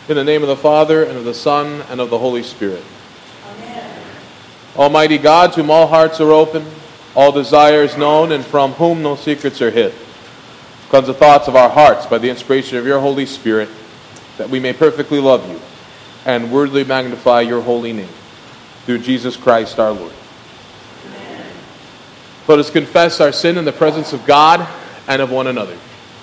In the name of the Father, and of the Son, and of the Holy Spirit. Amen. Almighty God, to whom all hearts are open, all desires known, and from whom no secrets are hid, cleanse the thoughts of our hearts by the inspiration of your Holy Spirit, that we may perfectly love you and worthily magnify your holy name. Through Jesus Christ our Lord. Amen. Let us confess our sin in the presence of God and of one another.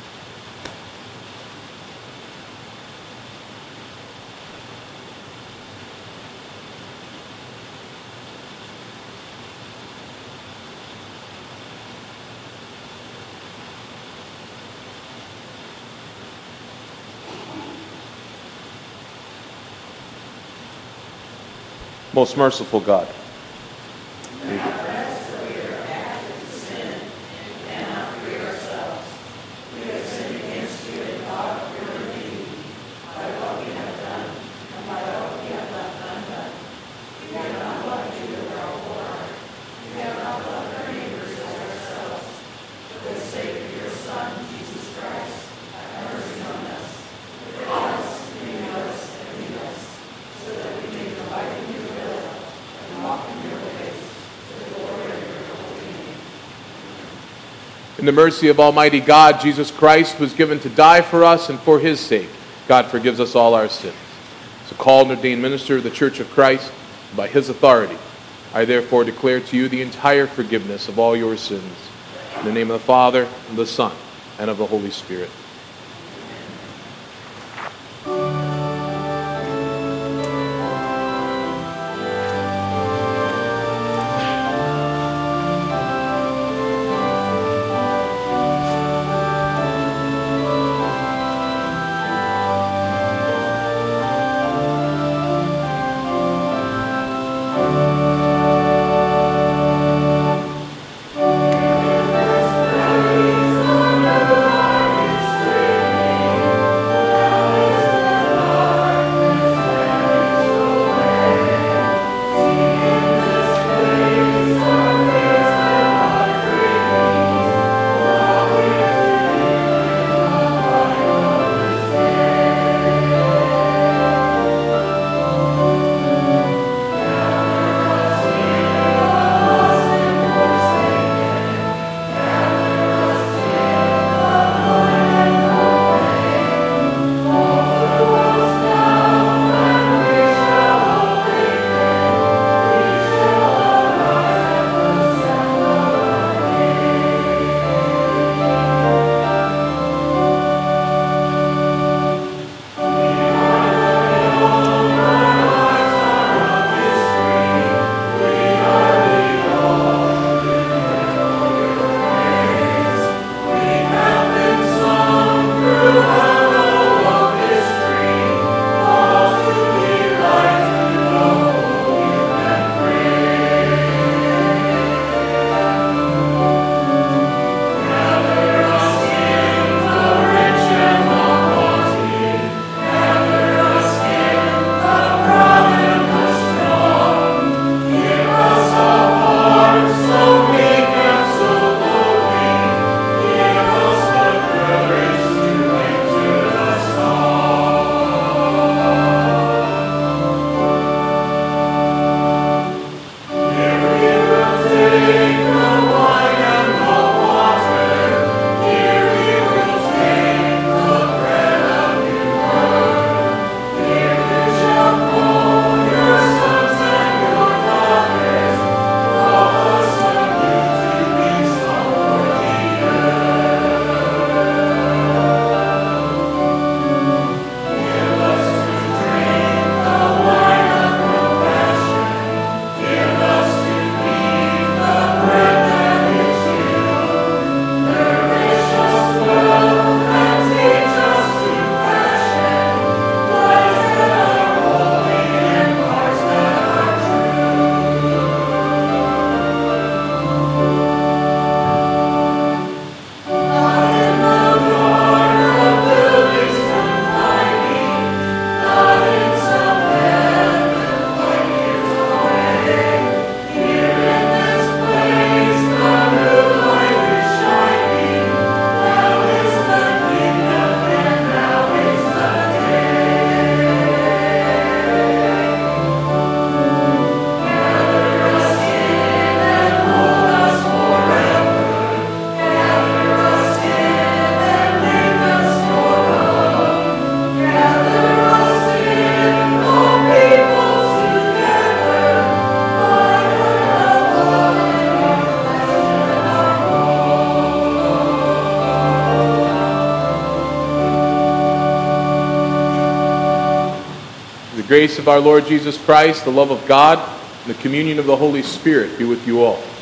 Most merciful God, in the mercy of Almighty God, Jesus Christ was given to die for us, and for his sake, God forgives us all our sins. As a called and ordained minister of the Church of Christ, by his authority, I therefore declare to you the entire forgiveness of all your sins. In the name of the Father, and the Son, and of the Holy Spirit. grace of our Lord Jesus Christ, the love of God, and the communion of the Holy Spirit be with you all.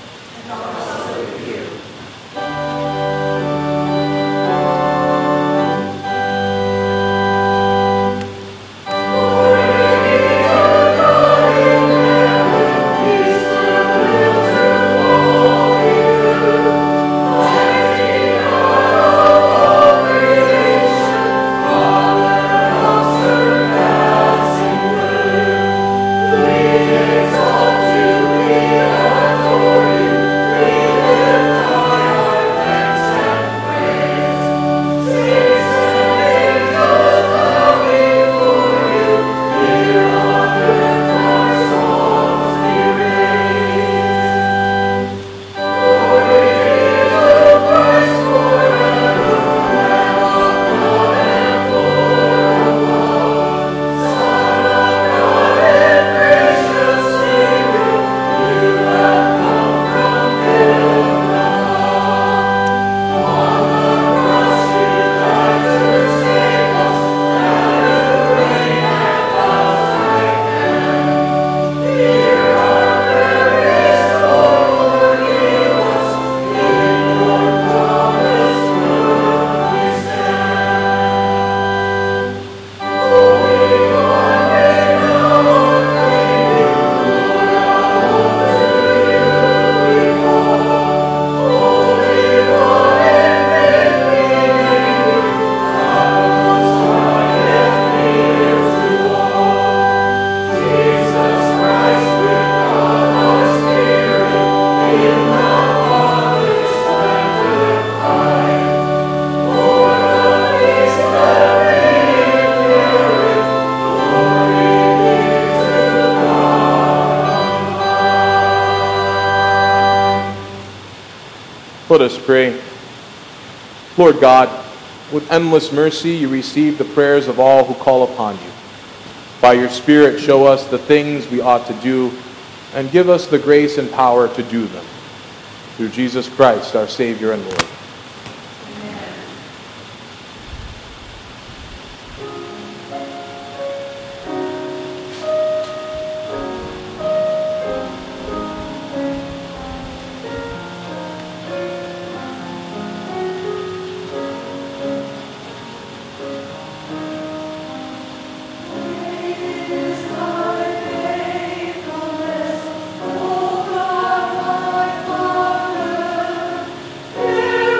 Let us pray. Lord God, with endless mercy you receive the prayers of all who call upon you. By your Spirit show us the things we ought to do and give us the grace and power to do them. Through Jesus Christ, our Savior and Lord. There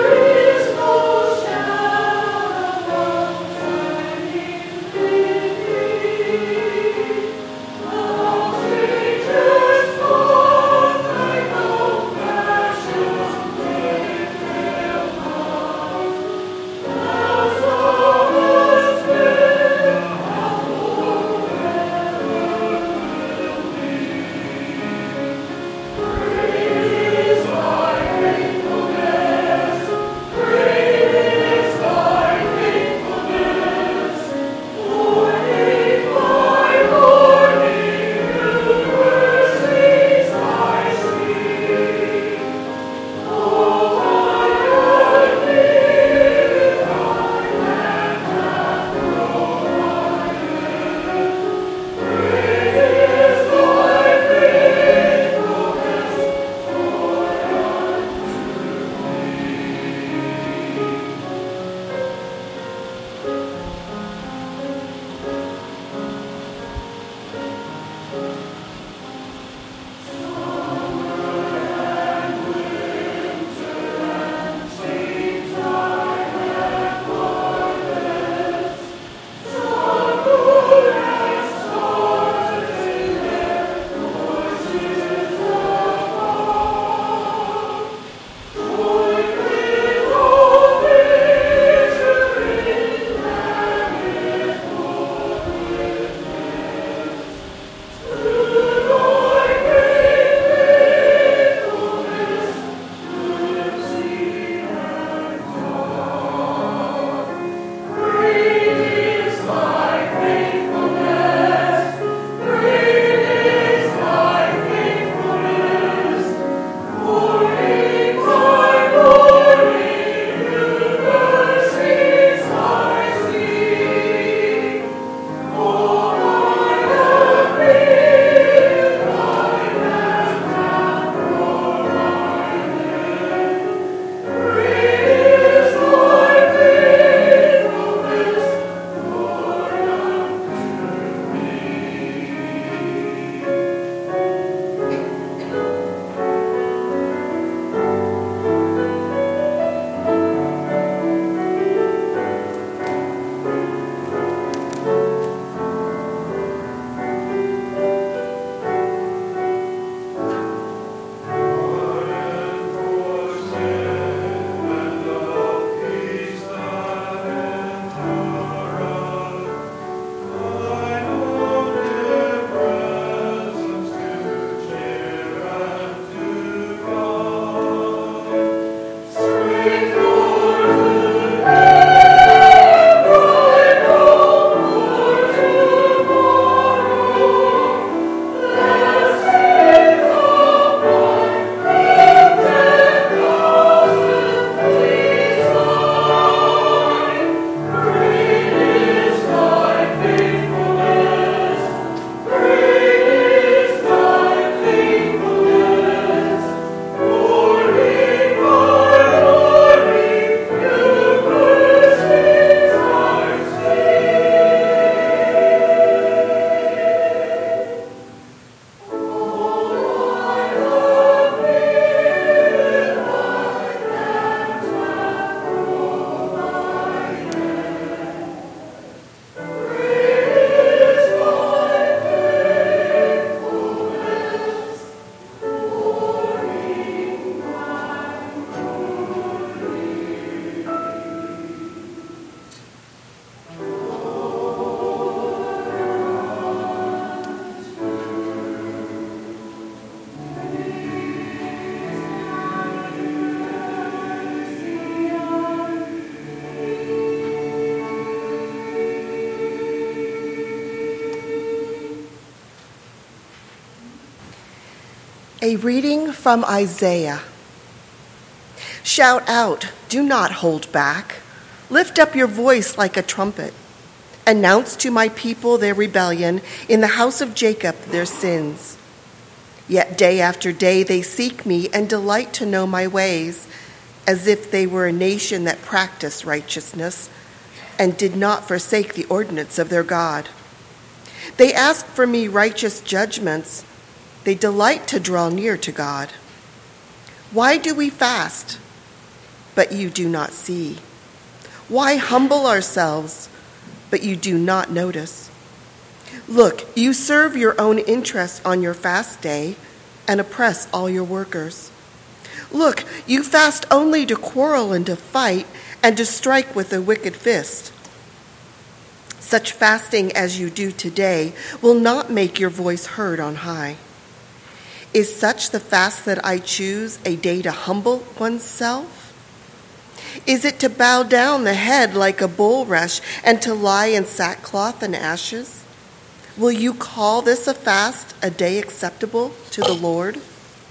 A reading from Isaiah. Shout out, do not hold back. Lift up your voice like a trumpet. Announce to my people their rebellion, in the house of Jacob their sins. Yet day after day they seek me and delight to know my ways, as if they were a nation that practiced righteousness and did not forsake the ordinance of their God. They ask for me righteous judgments. They delight to draw near to God. Why do we fast, but you do not see? Why humble ourselves, but you do not notice? Look, you serve your own interests on your fast day and oppress all your workers. Look, you fast only to quarrel and to fight and to strike with a wicked fist. Such fasting as you do today will not make your voice heard on high. Is such the fast that I choose, a day to humble oneself? Is it to bow down the head like a bulrush and to lie in sackcloth and ashes? Will you call this a fast, a day acceptable to the Lord?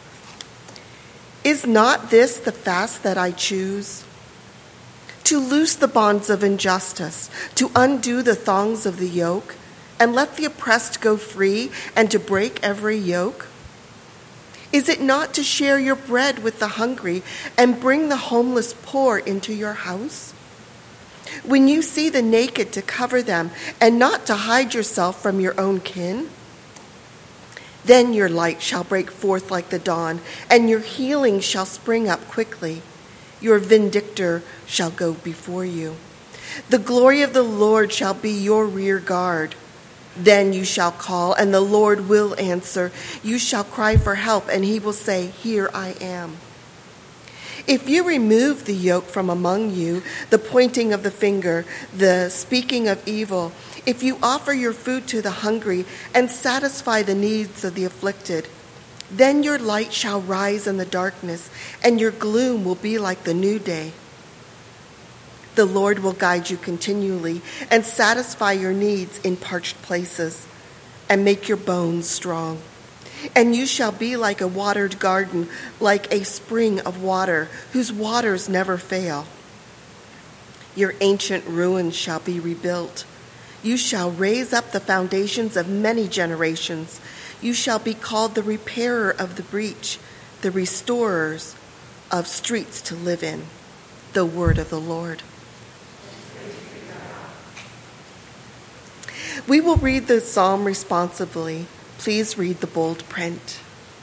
Is not this the fast that I choose? To loose the bonds of injustice, to undo the thongs of the yoke, and let the oppressed go free, and to break every yoke? Is it not to share your bread with the hungry and bring the homeless poor into your house? When you see the naked, to cover them and not to hide yourself from your own kin? Then your light shall break forth like the dawn, and your healing shall spring up quickly. Your vindictor shall go before you. The glory of the Lord shall be your rear guard. Then you shall call, and the Lord will answer. You shall cry for help, and he will say, here I am. If you remove the yoke from among you, the pointing of the finger, the speaking of evil, if you offer your food to the hungry and satisfy the needs of the afflicted, then your light shall rise in the darkness, and your gloom will be like the new day. The Lord will guide you continually and satisfy your needs in parched places and make your bones strong. And you shall be like a watered garden, like a spring of water, whose waters never fail. Your ancient ruins shall be rebuilt. You shall raise up the foundations of many generations. You shall be called the repairer of the breach, the restorers of streets to live in. The word of the Lord. We will read the psalm responsibly. Please read the bold print.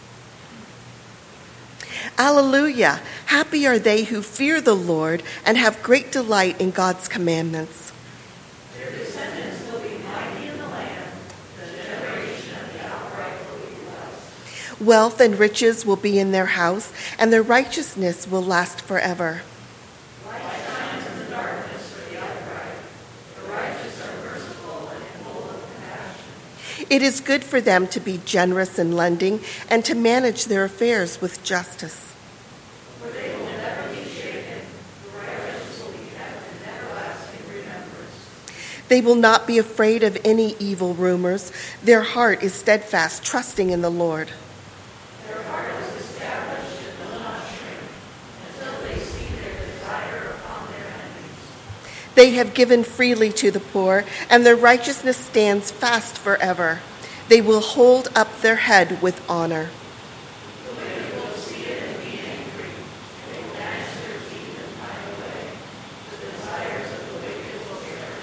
Alleluia! Happy are they who fear the Lord and have great delight in God's commandments. Their descendants will be mighty in the land. The generation of the upright will be blessed. Wealth and riches will be in their house, and their righteousness will last forever. Light shines in the darkness for the upright. The righteous are merciful and full of compassion. It is good for them to be generous in lending and to manage their affairs with justice. For they will never be shaken. The righteous will be kept in everlasting remembrance. They will not be afraid of any evil rumors. Their heart is steadfast, trusting in the Lord. Their heart is established and will not shrink until they see their desire upon their enemies. They have given freely to the poor, and their righteousness stands fast forever. They will hold up their head with honor. The wicked will see it and be angry. They will gnash their teeth and pine away. The desires of the wicked will perish.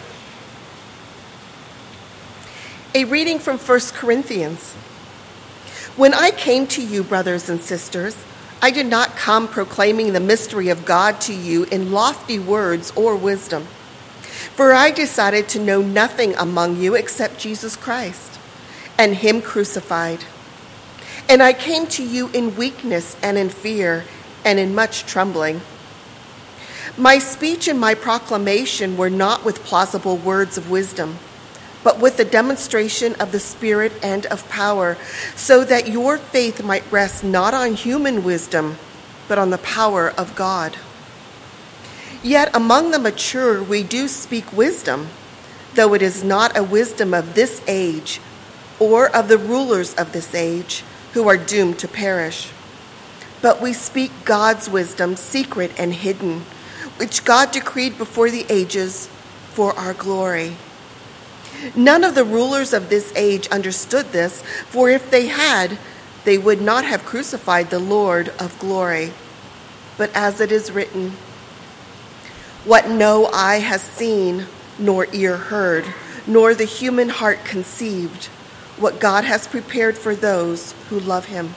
A reading from 1 Corinthians. When I came to you, brothers and sisters, I did not come proclaiming the mystery of God to you in lofty words or wisdom. For I decided to know nothing among you except Jesus Christ and him crucified. And I came to you in weakness and in fear and in much trembling. My speech and my proclamation were not with plausible words of wisdom, but with the demonstration of the Spirit and of power, so that your faith might rest not on human wisdom, but on the power of God. Yet among the mature we do speak wisdom, though it is not a wisdom of this age or of the rulers of this age, who are doomed to perish. But we speak God's wisdom, secret and hidden, which God decreed before the ages for our glory. None of the rulers of this age understood this, for if they had, they would not have crucified the Lord of glory. But as it is written, what no eye has seen, nor ear heard, nor the human heart conceived, what God has prepared for those who love him.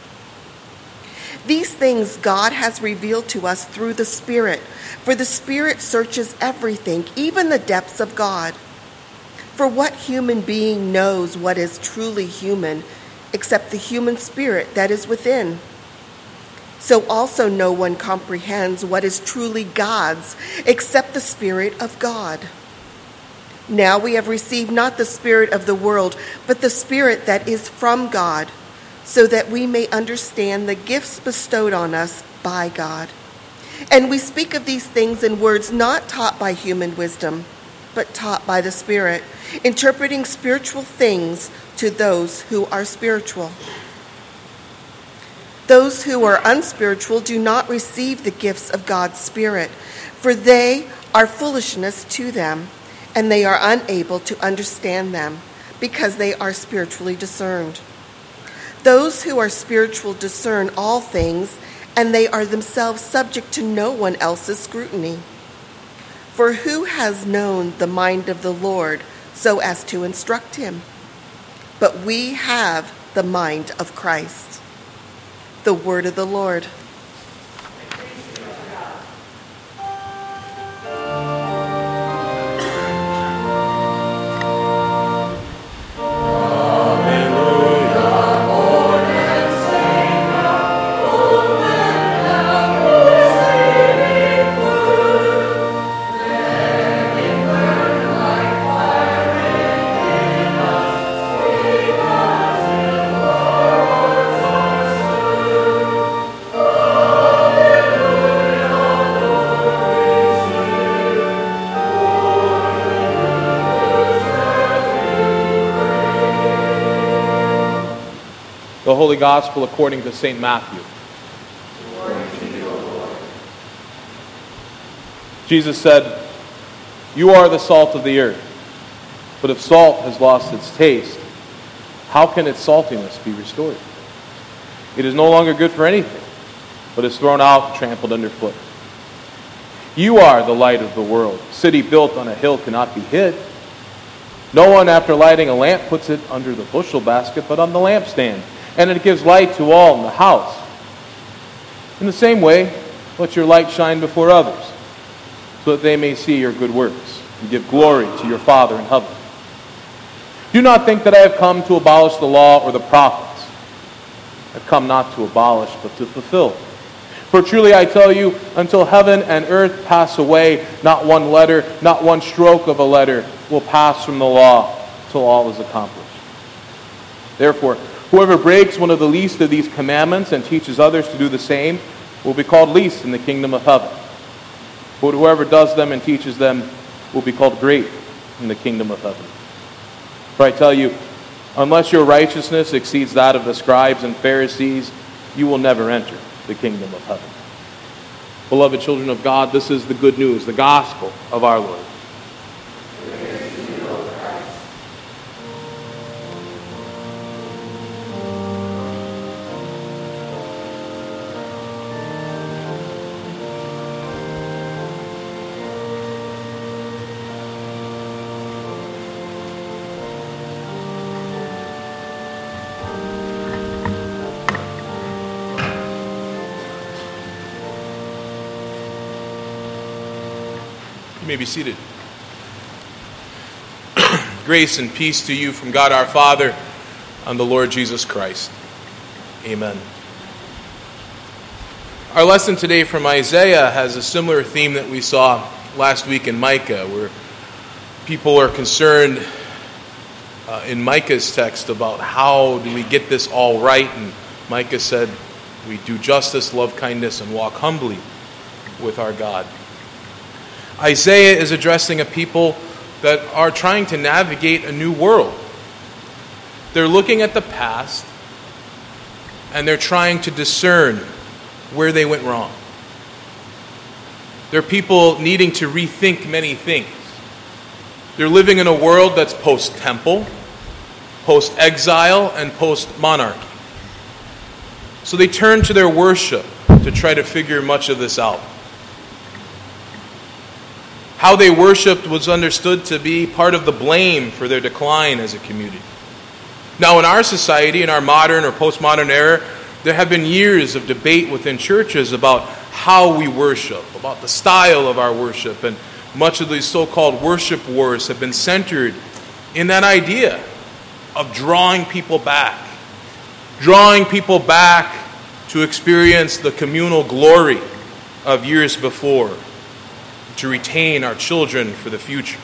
These things God has revealed to us through the Spirit, for the Spirit searches everything, even the depths of God. For what human being knows what is truly human, except the human spirit that is within? So also no one comprehends what is truly God's, except the Spirit of God. Now we have received not the spirit of the world, but the Spirit that is from God, so that we may understand the gifts bestowed on us by God. And we speak of these things in words not taught by human wisdom, but taught by the Spirit, interpreting spiritual things to those who are spiritual. Those who are unspiritual do not receive the gifts of God's Spirit, for they are foolishness to them, and they are unable to understand them, because they are spiritually discerned. Those who are spiritual discern all things, and they are themselves subject to no one else's scrutiny. For who has known the mind of the Lord so as to instruct him? But we have the mind of Christ. The word of the Lord. The Holy Gospel according to St. Matthew. Jesus said, "You are the salt of the earth, but if salt has lost its taste, how can its saltiness be restored? It is no longer good for anything, but is thrown out and trampled underfoot. You are the light of the world. A city built on a hill cannot be hid. No one, after lighting a lamp, puts it under the bushel basket, but on the lampstand, and it gives light to all in the house. In the same way, let your light shine before others, so that they may see your good works and give glory to your Father in heaven. Do not think that I have come to abolish the law or the prophets. I have come not to abolish, but to fulfill. For truly I tell you, until heaven and earth pass away, not one letter, not one stroke of a letter will pass from the law till all is accomplished. Therefore, whoever breaks one of the least of these commandments and teaches others to do the same will be called least in the kingdom of heaven. But whoever does them and teaches them will be called great in the kingdom of heaven. For I tell you, unless your righteousness exceeds that of the scribes and Pharisees, you will never enter the kingdom of heaven." Beloved children of God, this is the good news, the gospel of our Lord. You may be seated. Grace and peace to you from God our Father and the Lord Jesus Christ. Amen. Our lesson today from Isaiah has a similar theme that we saw last week in Micah, where people are concerned in Micah's text about how do we get this all right, and Micah said, we do justice, love kindness, and walk humbly with our God. Isaiah is addressing a people that are trying to navigate a new world. They're looking at the past and they're trying to discern where they went wrong. They're people needing to rethink many things. They're living in a world that's post-temple, post-exile, and post-monarchy. So they turn to their worship to try to figure much of this out. How they worshipped was understood to be part of the blame for their decline as a community. Now, in our society, in our modern or postmodern era, there have been years of debate within churches about how we worship, about the style of our worship, and much of these so-called worship wars have been centered in that idea of drawing people back to experience the communal glory of years before, to retain our children for the future.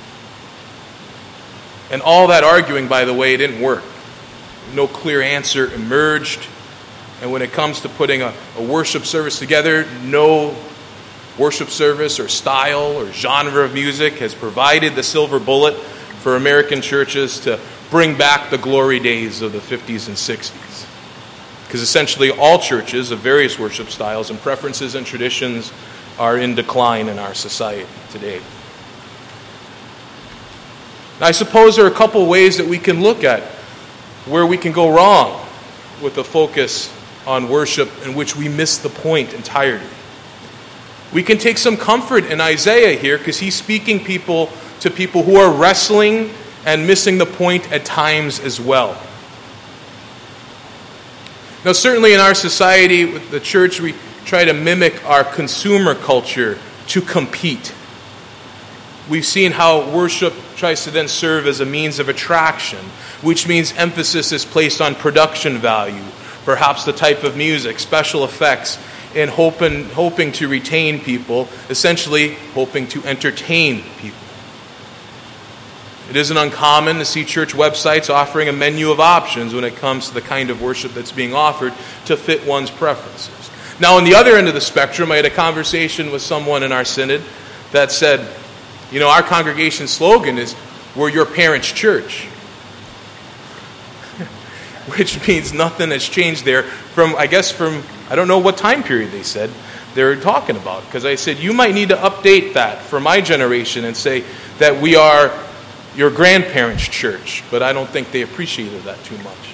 And all that arguing, by the way, didn't work. No clear answer emerged. And when it comes to putting a worship service together, no worship service or style or genre of music has provided the silver bullet for American churches to bring back the glory days of the 50s and 60s. Because essentially all churches of various worship styles and preferences and traditions are in decline in our society today. Now, I suppose there are a couple ways that we can look at where we can go wrong with the focus on worship in which we miss the point entirely. We can take some comfort in Isaiah here because he's speaking to people who are wrestling and missing the point at times as well. Now, certainly in our society, with the church, we try to mimic our consumer culture to compete. We've seen how worship tries to then serve as a means of attraction, which means emphasis is placed on production value, perhaps the type of music, special effects, and hoping to retain people, essentially hoping to entertain people. It isn't uncommon to see church websites offering a menu of options when it comes to the kind of worship that's being offered to fit one's preferences. Now, on the other end of the spectrum, I had a conversation with someone in our synod that said, our congregation slogan is, "We're your parents' church." Which means nothing has changed there from, I don't know what time period they said they were talking about. Because I said, you might need to update that for my generation and say that we are your grandparents' church. But I don't think they appreciated that too much.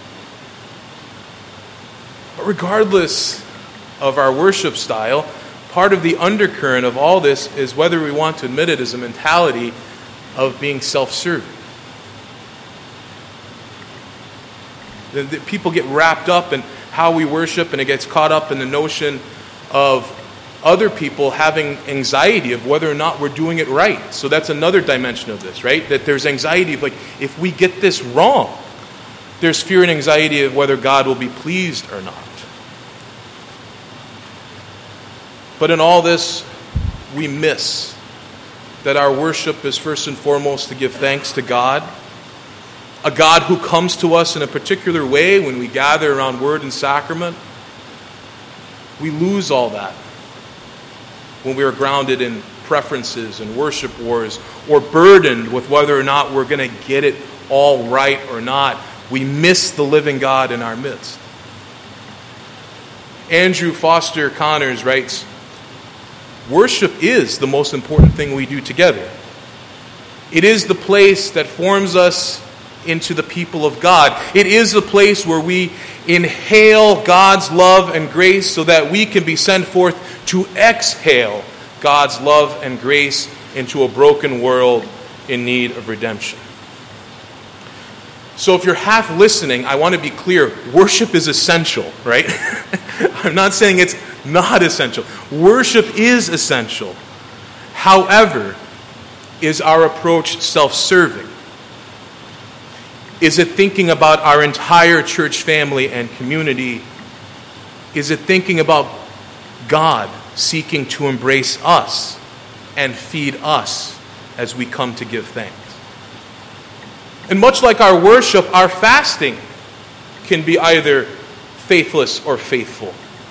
But regardless of our worship style, part of the undercurrent of all this is, whether we want to admit it, is a mentality of being self-serving. The people get wrapped up in how we worship, and it gets caught up in the notion of other people having anxiety of whether or not we're doing it right. So that's another dimension of this, right? That there's anxiety of, if we get this wrong, there's fear and anxiety of whether God will be pleased or not. But in all this, we miss that our worship is first and foremost to give thanks to God, a God who comes to us in a particular way when we gather around word and sacrament. We lose all that when we are grounded in preferences and worship wars, or burdened with whether or not we're going to get it all right or not. We miss the living God in our midst. Andrew Foster Connors writes, "Worship is the most important thing we do together. It is the place that forms us into the people of God. It is the place where we inhale God's love and grace so that we can be sent forth to exhale God's love and grace into a broken world in need of redemption." So if you're half listening, I want to be clear. Worship is essential, right? I'm not saying it's not essential. Worship is essential. However, is our approach self-serving? Is it thinking about our entire church family and community? Is it thinking about God seeking to embrace us and feed us as we come to give thanks? And much like our worship, our fasting can be either faithless or faithful.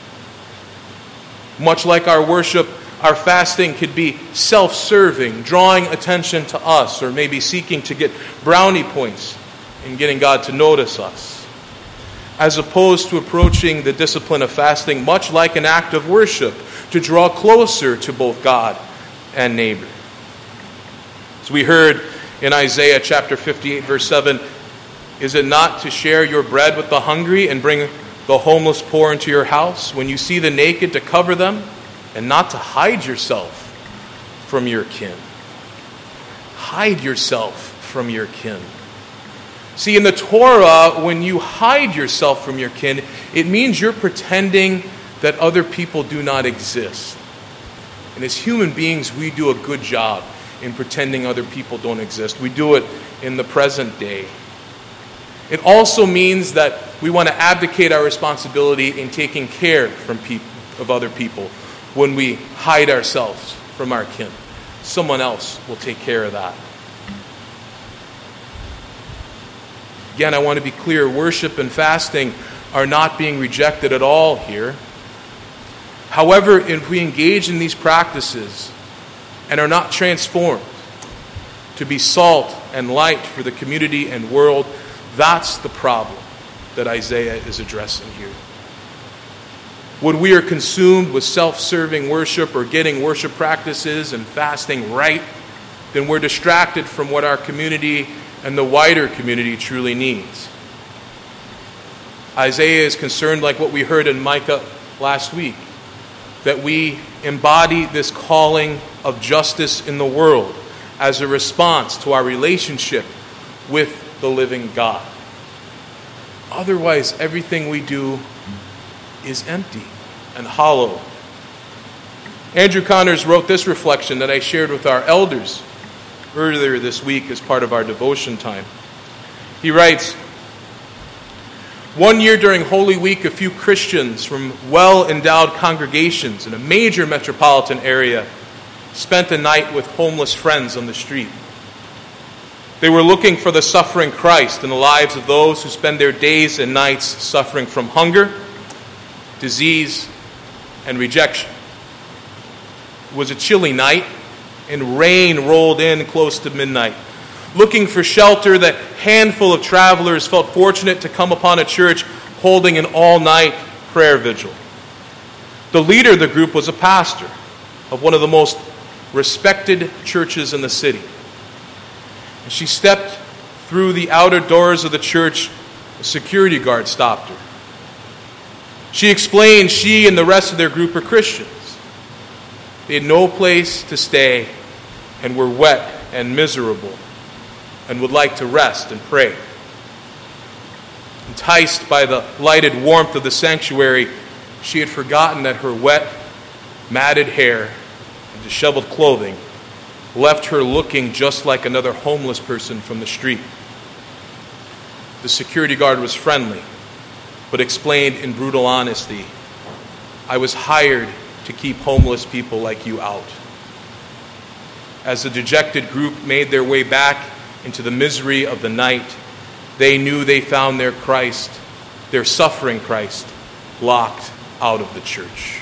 Much like our worship, our fasting could be self-serving, drawing attention to us, or maybe seeking to get brownie points in getting God to notice us. as opposed to approaching the discipline of fasting much like an act of worship, to draw closer to both God and neighbor. As we heard in Isaiah chapter 58, verse 7, is it not to share your bread with the hungry and bring the homeless poor into your house? When you see the naked, to cover them, and not to hide yourself from your kin. Hide yourself from your kin. See, in the Torah, when you hide yourself from your kin, it means you're pretending that other people do not exist. And as human beings, we do a good job in pretending other people don't exist. We do it in the present day. It also means that we want to abdicate our responsibility in taking care of other people when we hide ourselves from our kin. Someone else will take care of that. Again, I want to be clear, worship and fasting are not being rejected at all here. However, if we engage in these practices and are not transformed to be salt and light for the community and world, that's the problem that Isaiah is addressing here. When we are consumed with self-serving worship or getting worship practices and fasting right, then we're distracted from what our community and the wider community truly needs. Isaiah is concerned, like what we heard in Micah last week, that we embody this calling of justice in the world as a response to our relationship with the living God. Otherwise, everything we do is empty and hollow. Andrew Connors wrote this reflection that I shared with our elders earlier this week as part of our devotion time. He writes, "One year during Holy Week, a few Christians from well-endowed congregations in a major metropolitan area spent a night with homeless friends on the street. They were looking for the suffering Christ in the lives of those who spend their days and nights suffering from hunger, disease, and rejection. It was a chilly night, and rain rolled in close to midnight. Looking for shelter, the handful of travelers felt fortunate to come upon a church holding an all-night prayer vigil. The leader of the group was a pastor of one of the most respected churches in the city. As she stepped through the outer doors of the church, a security guard stopped her. She explained she and the rest of their group are Christians. They had no place to stay and were wet and miserable and would like to rest and pray. Enticed by the lighted warmth of the sanctuary, she had forgotten that her wet, matted hair and disheveled clothing left her looking just like another homeless person from the street. The security guard was friendly, but explained in brutal honesty, "I was hired to keep homeless people like you out." As the dejected group made their way back into the misery of the night, they knew they found their Christ, their suffering Christ, locked out of the church.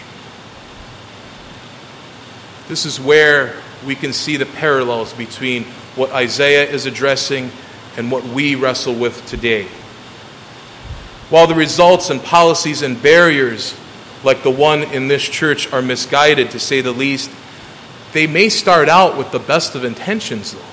This is where we can see the parallels between what Isaiah is addressing and what we wrestle with today. While the results and policies and barriers like the one in this church are misguided, to say the least, they may start out with the best of intentions, though.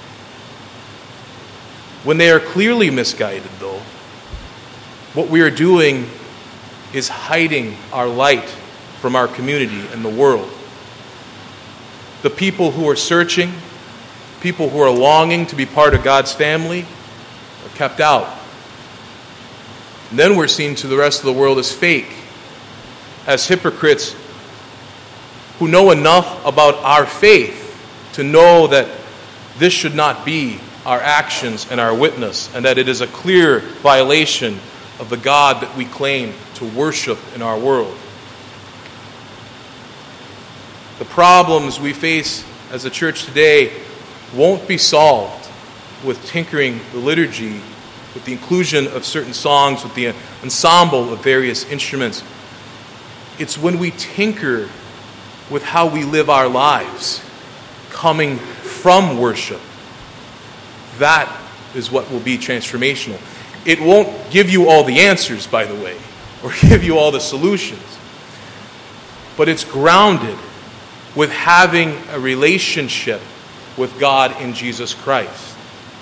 When they are clearly misguided, though, what we are doing is hiding our light from our community and the world. The people who are searching, people who are longing to be part of God's family, are kept out. And then we're seen to the rest of the world as fake, as hypocrites who know enough about our faith to know that this should not be our actions and our witness, and that it is a clear violation of the God that we claim to worship in our world. The problems we face as a church today won't be solved with tinkering the liturgy, with the inclusion of certain songs, with the ensemble of various instruments. It's when we tinker with how we live our lives, coming from worship. That is what will be transformational. It won't give you all the answers, by the way, or give you all the solutions. But it's grounded with having a relationship with God in Jesus Christ.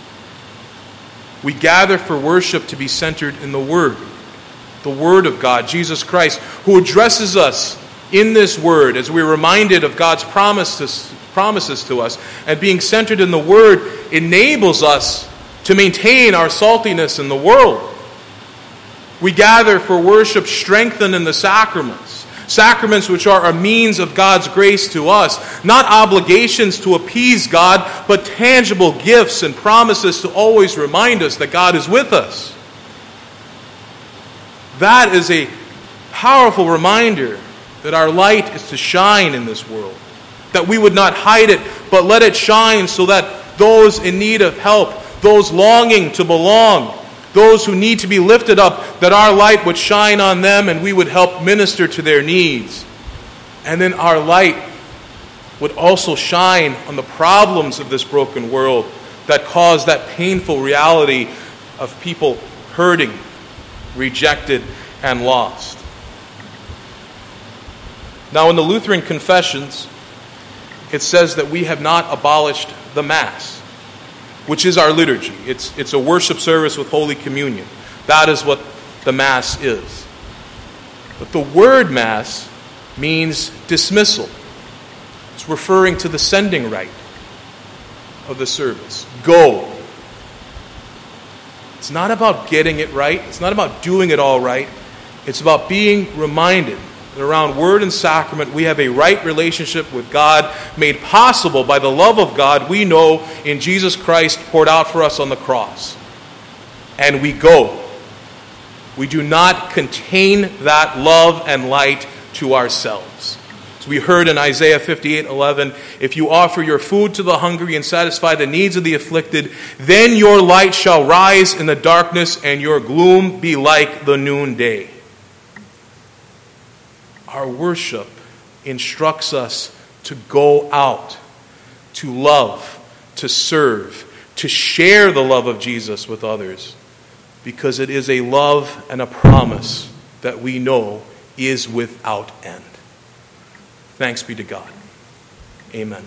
We gather for worship to be centered in the Word of God, Jesus Christ, who addresses us in this Word as we're reminded of God's promises to us. And being centered in the Word enables us to maintain our saltiness in the world. We gather for worship strengthened in the sacraments. Sacraments which are a means of God's grace to us. Not obligations to appease God, but tangible gifts and promises to always remind us that God is with us. That is a powerful reminder that our light is to shine in this world. That we would not hide it, but let it shine so that those in need of help, those longing to belong, those who need to be lifted up, that our light would shine on them and we would help minister to their needs. And then our light would also shine on the problems of this broken world that cause that painful reality of people hurting, rejected, and lost. Now, in the Lutheran Confessions, it says that we have not abolished the Mass, which is our liturgy. It's a worship service with Holy Communion. That is what the Mass is. But the word Mass means dismissal. It's referring to the sending rite of the service. Go. It's not about getting it right. It's not about doing it all right. It's about being reminded that around word and sacrament we have a right relationship with God made possible by the love of God we know in Jesus Christ poured out for us on the cross. And we go. We do not contain that love and light to ourselves. As we heard in Isaiah 58:11, if you offer your food to the hungry and satisfy the needs of the afflicted, then your light shall rise in the darkness and your gloom be like the noonday. Our worship instructs us to go out, to love, to serve, to share the love of Jesus with others, because it is a love and a promise that we know is without end. Thanks be to God. Amen.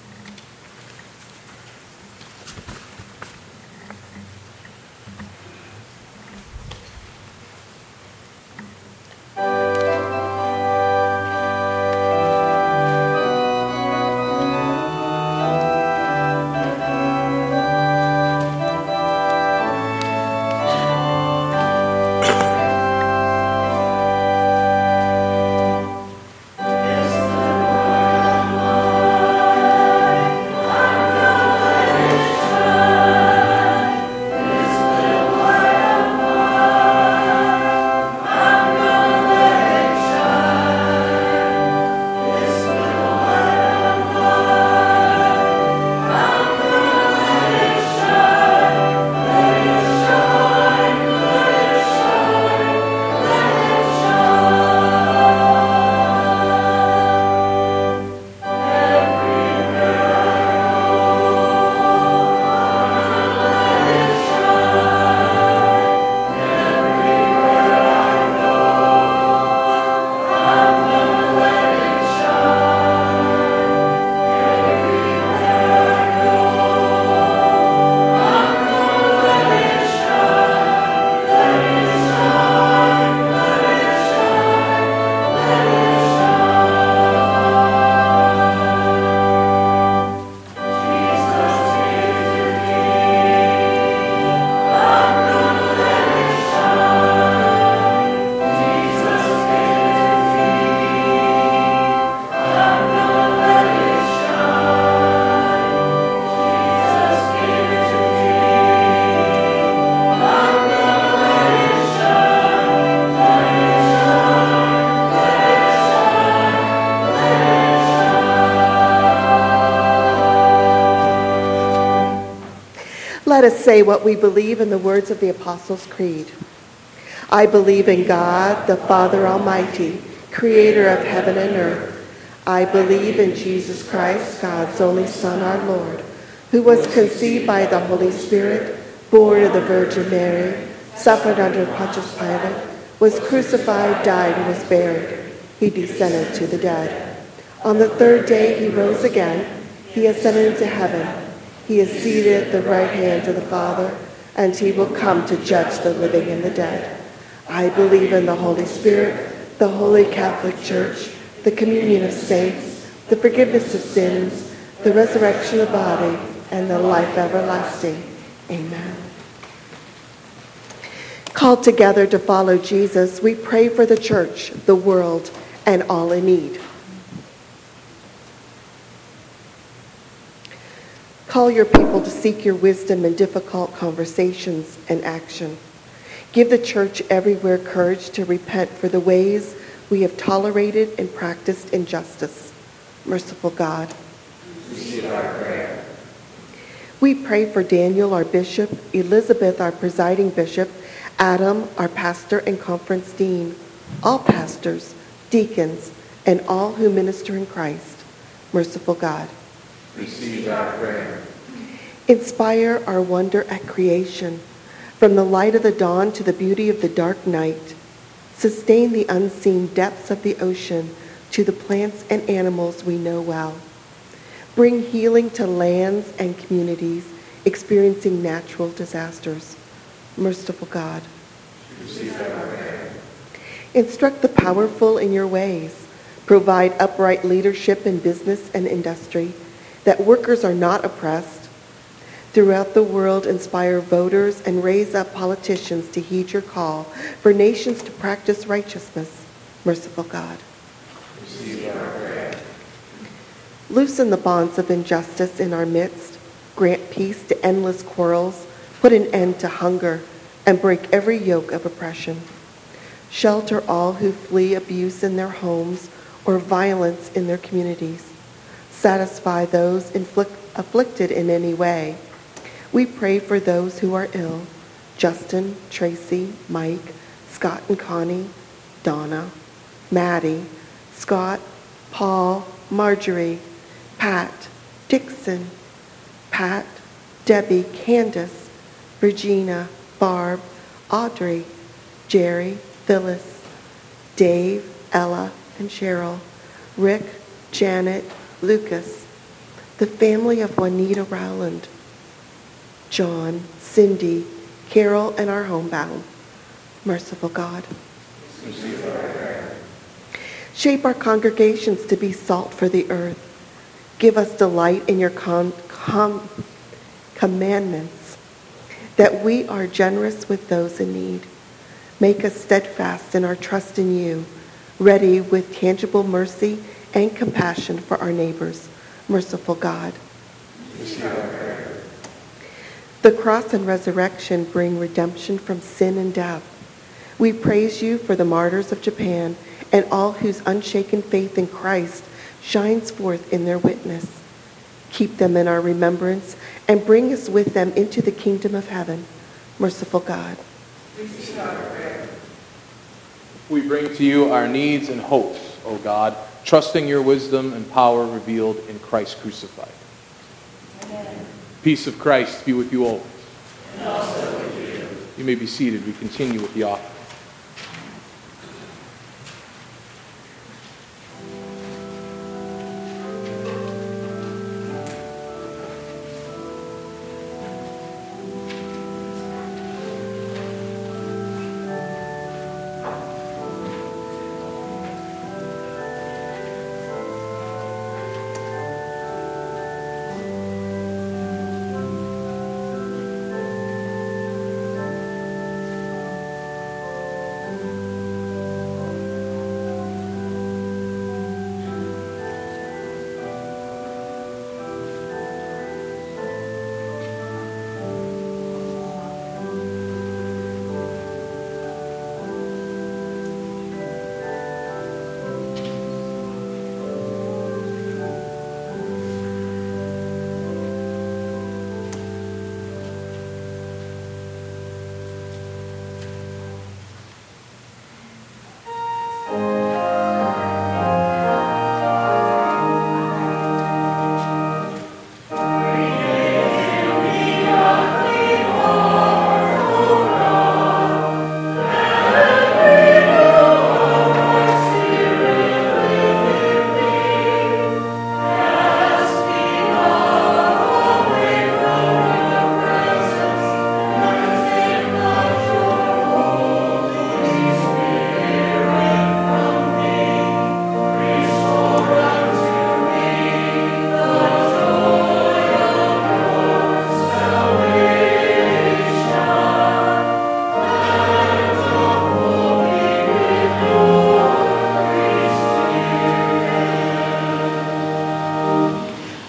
Let us say what we believe in the words of the Apostles' Creed. I believe in God, the Father Almighty, creator of heaven and earth. I believe in Jesus Christ, God's only Son, our Lord, who was conceived by the Holy Spirit, born of the Virgin Mary, suffered under Pontius Pilate, was crucified, died, and was buried. He descended to the dead. On the third day he rose again. He ascended into heaven. He is seated at the right hand of the Father, and he will come to judge the living and the dead. I believe in the Holy Spirit, the Holy Catholic Church, the communion of saints, the forgiveness of sins, the resurrection of the body, and the life everlasting. Amen. Called together to follow Jesus, we pray for the church, the world, and all in need. Call your people to seek your wisdom in difficult conversations and action. Give the church everywhere courage to repent for the ways we have tolerated and practiced injustice. Merciful God, receive our prayer. We pray for Daniel, our bishop, Elizabeth, our presiding bishop, Adam, our pastor and conference dean, all pastors, deacons, and all who minister in Christ. Merciful God, receive our prayer. Inspire our wonder at creation, from the light of the dawn to the beauty of the dark night. Sustain the unseen depths of the ocean to the plants and animals we know well. Bring healing to lands and communities experiencing natural disasters. Merciful God, receive our prayer. Instruct the powerful in your ways. Provide upright leadership in business and industry, that workers are not oppressed. Throughout the world, inspire voters and raise up politicians to heed your call for nations to practice righteousness. Merciful God, receive our prayer. Loosen the bonds of injustice in our midst. Grant peace to endless quarrels. Put an end to hunger and break every yoke of oppression. Shelter all who flee abuse in their homes or violence in their communities. Satisfy those afflicted in any way. We pray for those who are ill: Justin, Tracy, Mike, Scott and Connie, Donna, Maddie, Scott, Paul, Marjorie, Pat, Dixon, Pat, Debbie, Candace, Regina, Barb, Audrey, Jerry, Phyllis, Dave, Ella, and Cheryl, Rick, Janet, Lucas, the family of Juanita Rowland, John, Cindy, Carol, and our homebound. Merciful God, receive our prayer. shape our congregations to be salt for the earth. Give us delight in your commandments, that we are generous with those in need. Make us steadfast in our trust in you, ready with tangible mercy and compassion for our neighbors. Merciful God, Receive our prayer. the cross and resurrection bring redemption from sin and death. We praise you for the martyrs of Japan and all whose unshaken faith in Christ shines forth in their witness. Keep them in our remembrance and bring us with them into the kingdom of heaven. Merciful God, Receive our prayer. We bring to you our needs and hopes, O God, trusting your wisdom and power revealed in Christ crucified. Amen. Peace of Christ be with you always. And also with you. You may be seated. We continue with the offering.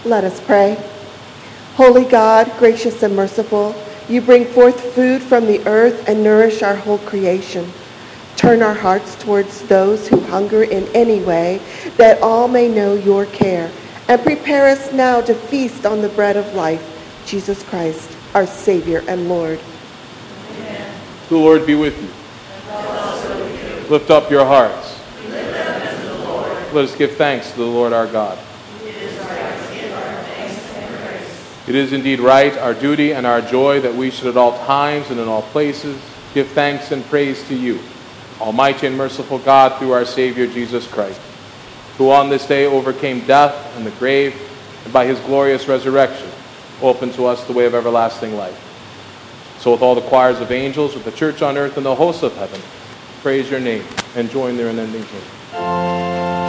Let us pray. Holy God, gracious and merciful, you bring forth food from the earth and nourish our whole creation. Turn our hearts towards those who hunger in any way, that all may know your care, and prepare us now to feast on the bread of life, Jesus Christ, our Savior and Lord. Amen. The Lord be with you. And also with you. Lift up your hearts. We lift them to the Lord. Let us give thanks to the Lord our God. It is right to give our thanks and praise. It is indeed right, our duty and our joy, that we should at all times and in all places give thanks and praise to you, Almighty and merciful God, through our Savior Jesus Christ, who on this day overcame death and the grave, and by his glorious resurrection opened to us the way of everlasting life. So with all the choirs of angels, with the church on earth and the hosts of heaven, praise your name and join their unending hymn.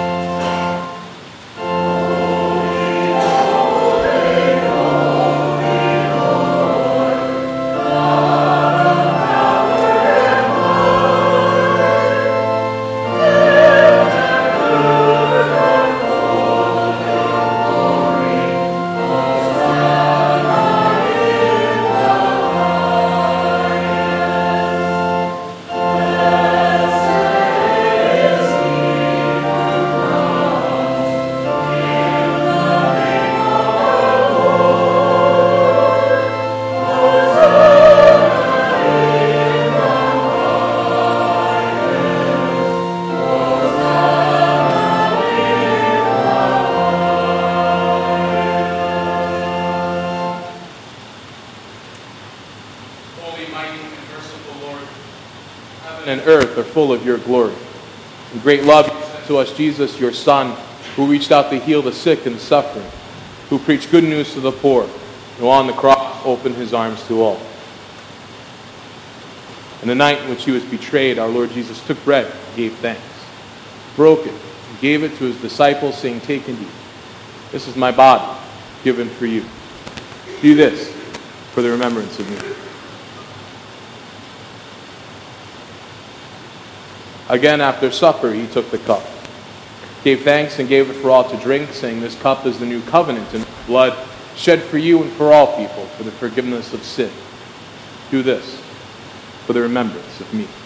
And earth are full of your glory. In great love, you sent to us Jesus, your Son, who reached out to heal the sick and suffering, who preached good news to the poor, who on the cross opened his arms to all. In the night in which he was betrayed, our Lord Jesus took bread and gave thanks, broke it, and gave it to his disciples, saying, "Take and eat. This is my body, given for you. Do this for the remembrance of me." Again, after supper, he took the cup, gave thanks, and gave it for all to drink, saying, "This cup is the new covenant in blood, shed for you and for all people, for the forgiveness of sin. Do this for the remembrance of me."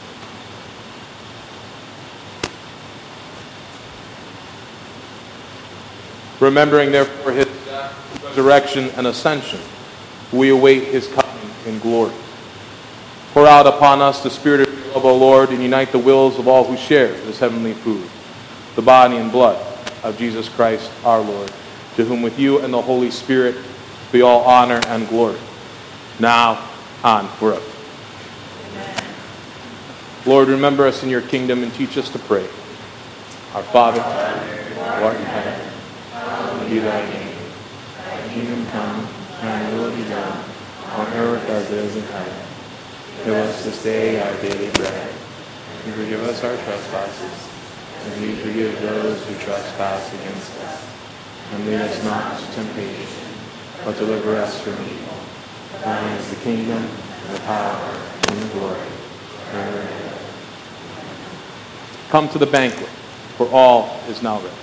Remembering, therefore, his death, resurrection, and ascension, we await his coming in glory. Pour out upon us the Spirit of your love, O Lord, and unite the wills of all who share this heavenly food, the body and blood of Jesus Christ our Lord, to whom with you and the Holy Spirit be all honor and glory, now and forever. Amen. Lord, remember us in your kingdom and teach us to pray. Our Father, who art in heaven, hallowed be thy name. Thy kingdom come, and thy will be done, on earth as it is in heaven. Give us this day our daily bread, and forgive us our trespasses, as we forgive those who trespass against us. And lead us not into temptation, but deliver us from evil. Thine is the kingdom, and the power, and the glory, forever and ever. Come to the banquet, for all is now ready.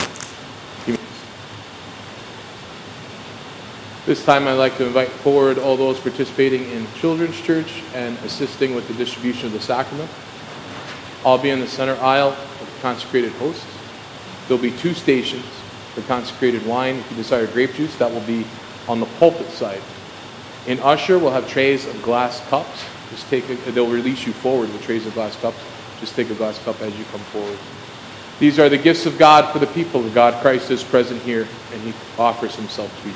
This time I'd like to invite forward all those participating in Children's Church and assisting with the distribution of the sacrament. I'll be in the center aisle of the consecrated hosts. There'll be 2 stations for consecrated wine. If you desire grape juice, that will be on the pulpit side. In usher, we'll have trays of glass cups. They'll release you forward with trays of glass cups. Just take a glass cup as you come forward. These are the gifts of God for the people of God. Christ is present here, and he offers himself to you.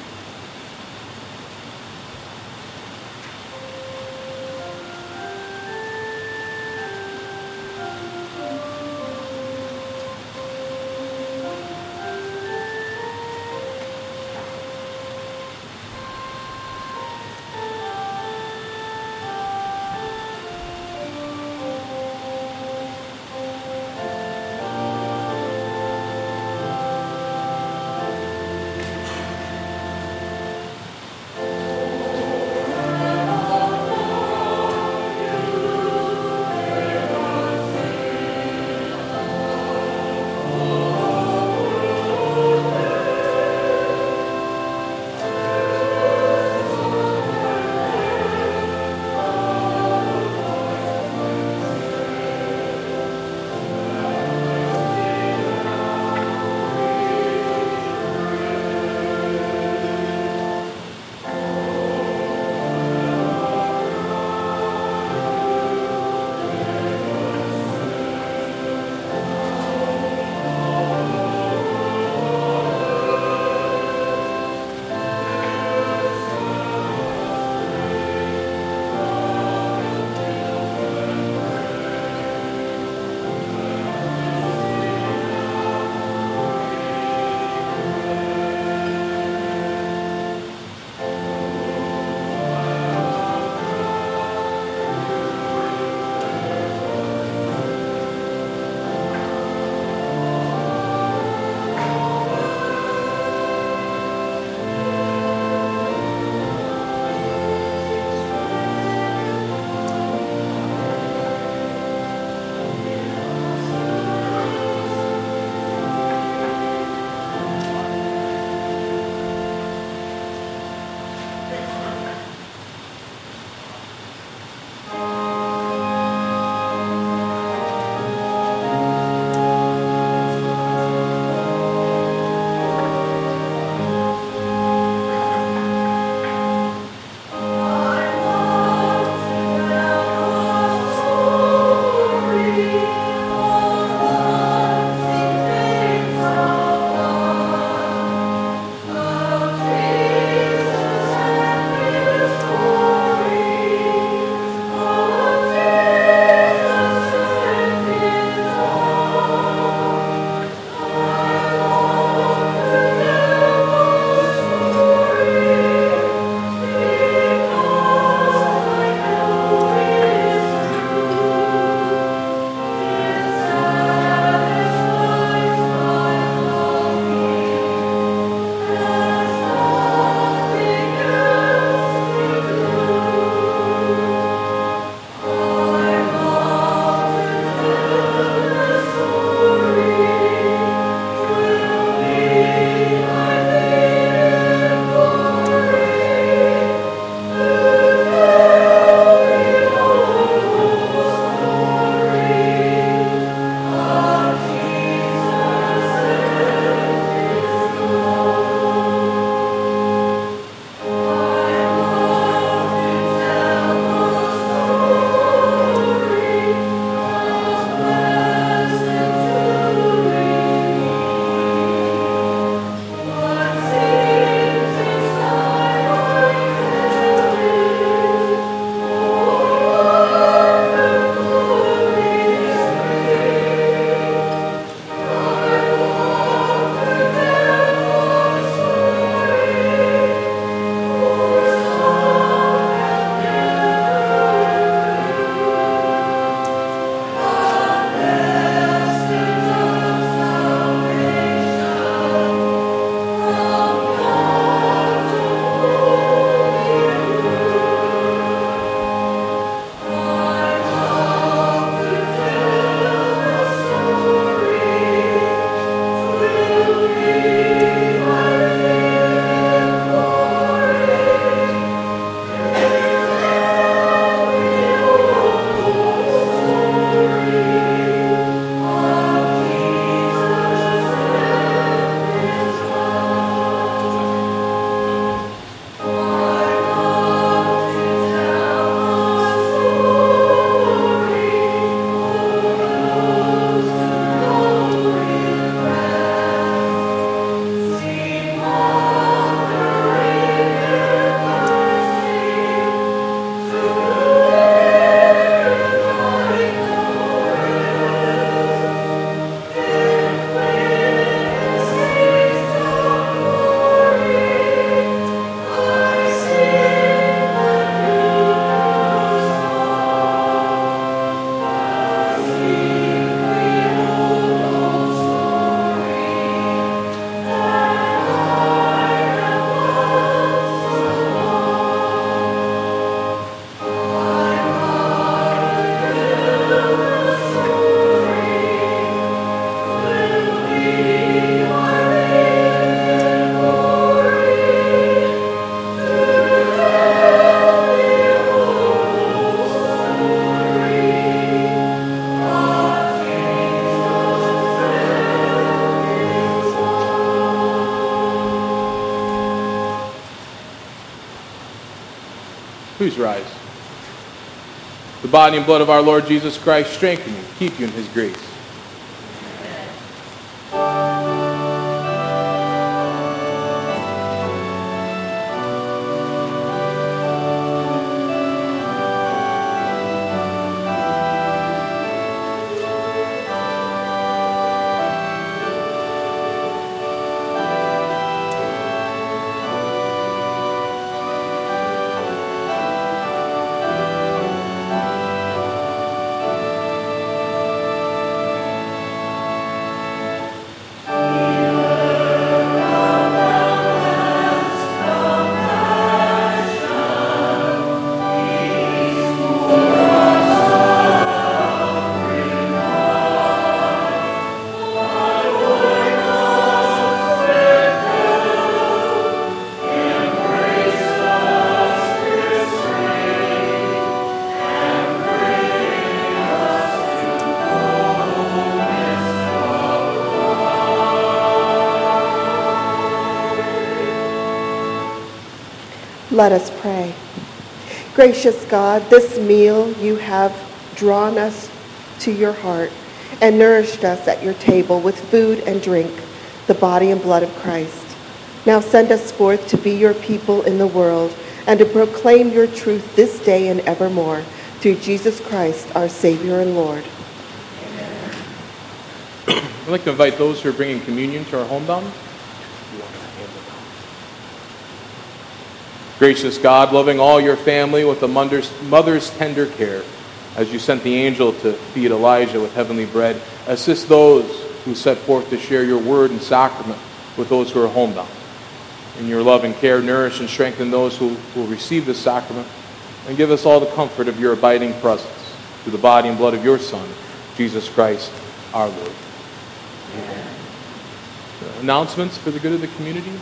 Please rise. The body and blood of our Lord Jesus Christ strengthen you, keep you in his grace. Let us pray. Gracious God, this meal you have drawn us to your heart and nourished us at your table with food and drink, the body and blood of Christ. Now send us forth to be your people in the world and to proclaim your truth this day and evermore, through Jesus Christ, our Savior and Lord. Amen. I'd like to invite those who are bringing communion to our homebound. Gracious God, loving all your family with a mother's tender care, as you sent the angel to feed Elijah with heavenly bread, assist those who set forth to share your word and sacrament with those who are homebound. In your love and care, nourish and strengthen those who will receive this sacrament, and give us all the comfort of your abiding presence, through the body and blood of your Son, Jesus Christ, our Lord. Amen. Announcements for the good of the community?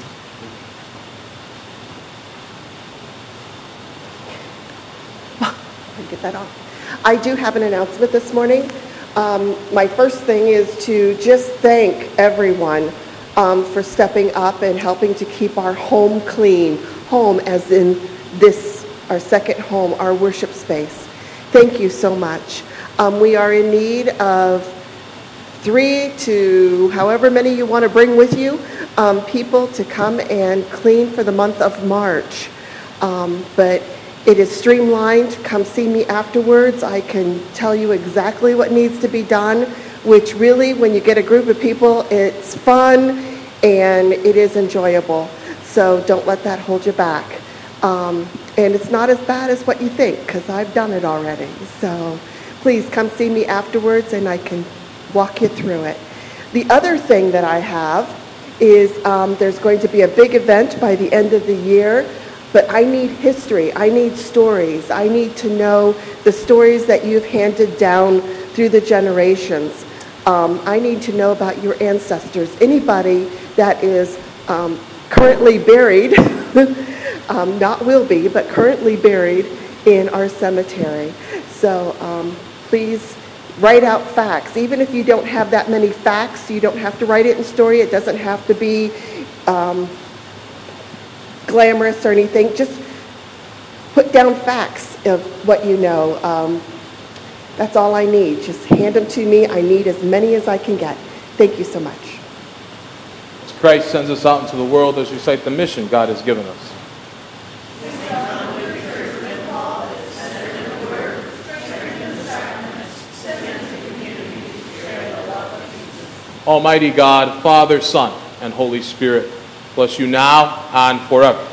Get that off. I do have an announcement this morning. My first thing is to just thank everyone for stepping up and helping to keep our home clean. Home as in this, our second home, our worship space. Thank you so much. We are in need of 3 to however many you want to bring with you, people to come and clean for the month of March. But it is streamlined. Come see me afterwards. I can tell you exactly what needs to be done, which really, when you get a group of people, it's fun and it is enjoyable. So don't let that hold you back. And it's not as bad as what you think, because I've done it already. So please come see me afterwards and I can walk you through it. The other thing that I have is there's going to be a big event by the end of the year. But I need history, I need stories, I need to know the stories that you've handed down through the generations. I need to know about your ancestors, anybody that is currently buried, not will be, but currently buried in our cemetery. So please write out facts. Even if you don't have that many facts, you don't have to write it in story, it doesn't have to be glamorous or anything. Just put down facts of what you know. That's all I need. Just hand them to me. I need as many as I can get. Thank you so much. As Christ sends us out into the world, as we cite the mission God has given us. Almighty God, Father, Son, and Holy Spirit, bless you now and forever.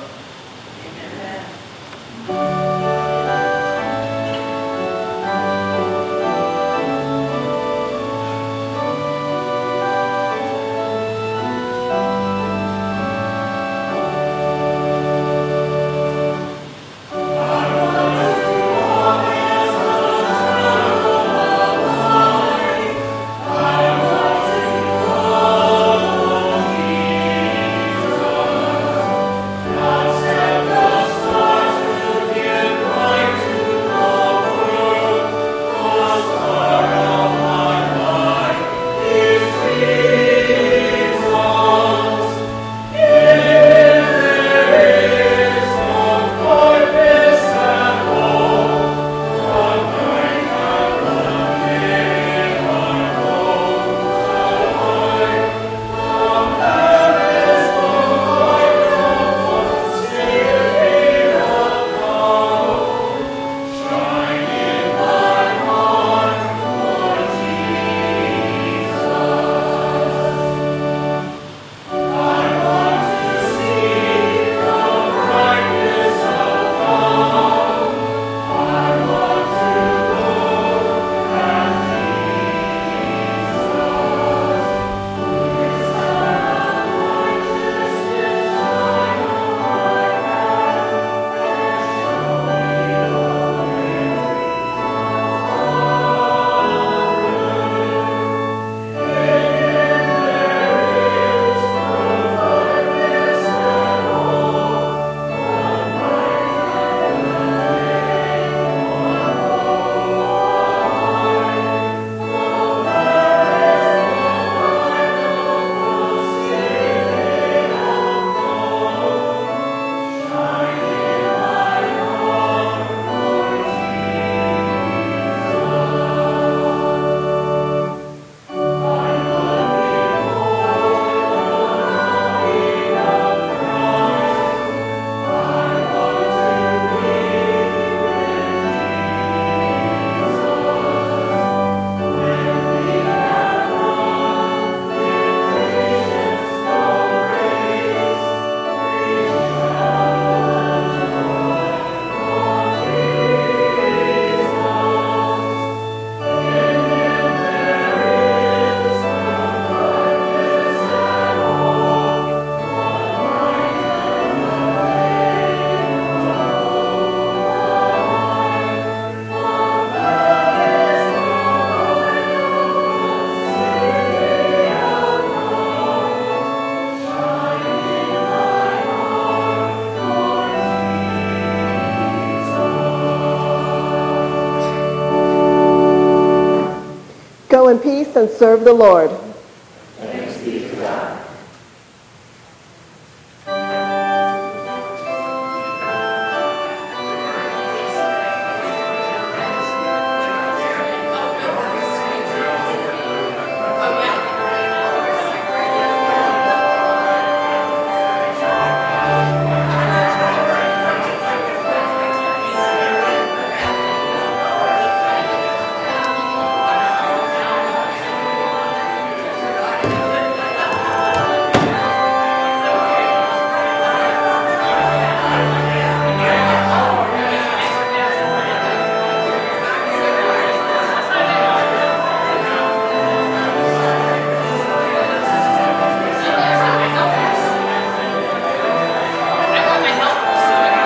in peace and serve the Lord. Thanks be to God.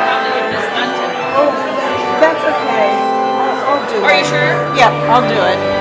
That's okay. I'll do it. Are you sure? Yeah, I'll do it.